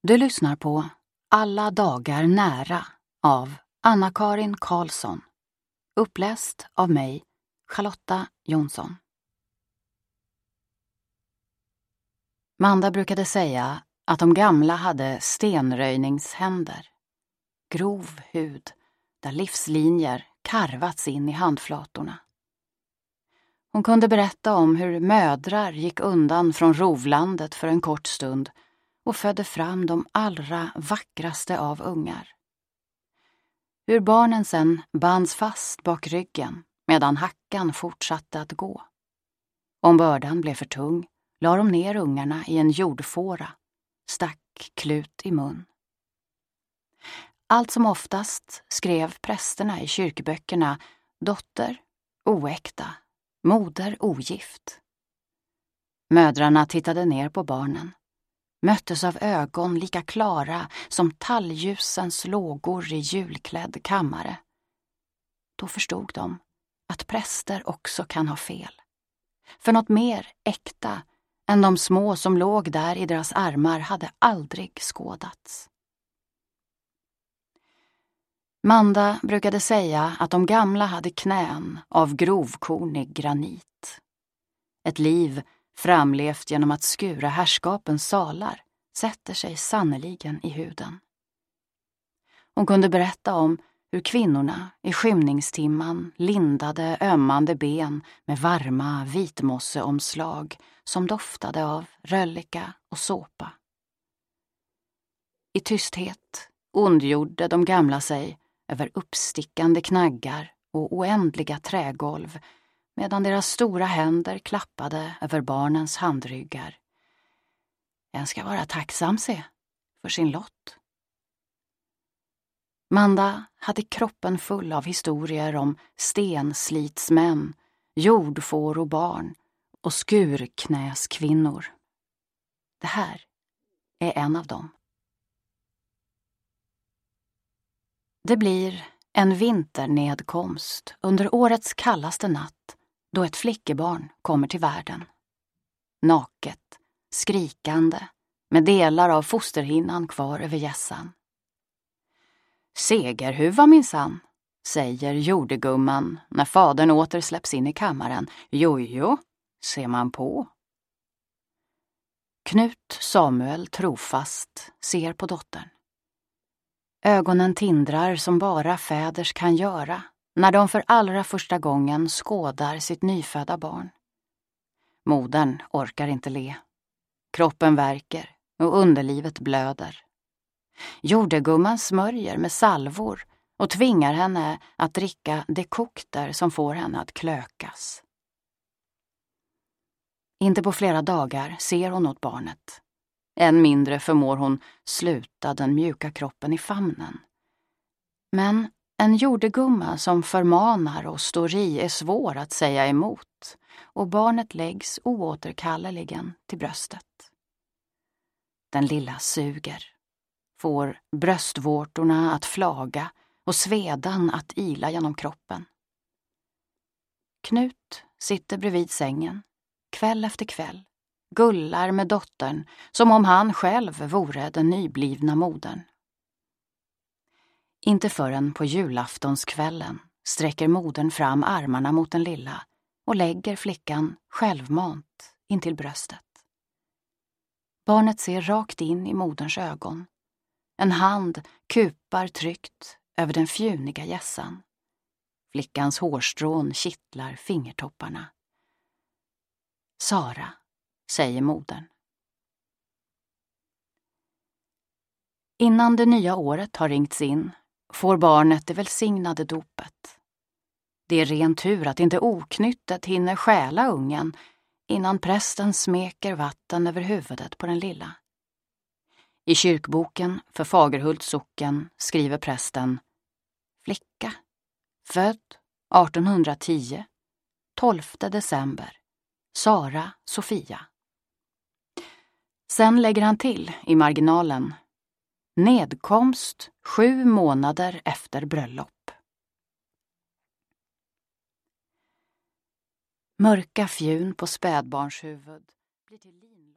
Du lyssnar på Alla dagar nära av Anna-Karin Karlsson. Uppläst av mig, Charlotta Jonsson. Manda brukade säga att de gamla hade stenröjningshänder. Grov hud där livslinjer karvats in i handflatorna. Hon kunde berätta om hur mödrar gick undan från rovlandet för en kort stund och födde fram de allra vackraste av ungar. Hur barnen sen bands fast bak ryggen medan hackan fortsatte att gå. Om bördan blev för tung la de ner ungarna i en jordfåra, stack klut i mun. Allt som oftast skrev prästerna i kyrkböckerna dotter oäkta, moder ogift. Mödrarna tittade ner på barnen, möttes av ögon lika klara som tallljusens lågor i julklädd kammare. Då förstod de att präster också kan ha fel. För något mer äkta än de små som låg där i deras armar hade aldrig skådats. Manda brukade säga att de gamla hade knän av grovkornig granit. Ett liv framlevt genom att skura härskapens salar sätter sig sannoliken i huden. Hon kunde berätta om hur kvinnorna i skymningstimman lindade ömmande ben med varma vitmosseomslag som doftade av röllika och såpa. I tysthet ondgjorde de gamla sig över uppstickande knaggar och oändliga trägolv medan deras stora händer klappade över barnens handryggar. En ska vara tacksam för sin lott. Manda hade kroppen full av historier om stenslitsmän, jordfår och barn och skurknäskvinnor. Det här är en av dem. Det blir en vinternedkomst under årets kallaste natt då ett flickebarn kommer till världen. Naket, skrikande, med delar av fosterhinnan kvar över hjässan. Segerhuva minsann, säger jordegumman när fadern åter släpps in i kammaren. Jojo, ser man på. Knut Samuel trofast ser på dottern. Ögonen tindrar som bara fäders kan göra när de för allra första gången skådar sitt nyfödda barn. Modern orkar inte le. Kroppen värker och underlivet blöder. Jordegumman smörjer med salvor och tvingar henne att dricka dekokter som får henne att klökas. Inte på flera dagar ser hon åt barnet. Än mindre förmår hon sluta den mjuka kroppen i famnen. Men en jordegumma som förmanar och står i är svår att säga emot och barnet läggs oåterkalleligen till bröstet. Den lilla suger, får bröstvårtorna att flaga och svedan att ila genom kroppen. Knut sitter bredvid sängen, kväll efter kväll, gullar med dottern som om han själv vore den nyblivna modern. Inte förrän på julaftonskvällen sträcker modern fram armarna mot den lilla och lägger flickan självmant intill bröstet. Barnet ser rakt in i moderns ögon. En hand kupar tryggt över den fjuniga hjässan. Flickans hårstrån kittlar fingertopparna. Sara, säger modern. Innan det nya året har ringts in får barnet det välsignade dopet. Det är ren tur att inte oknyttet hinner stjäla ungen innan prästen smeker vatten över huvudet på den lilla. I kyrkboken för Fagerhults socken skriver prästen: flicka, född 1810, 12 december, Sara Sofia. Sen lägger han till i marginalen: nedkomst 7 månader efter bröllop. Mörka fjun på spädbarnshuvud blir till lin.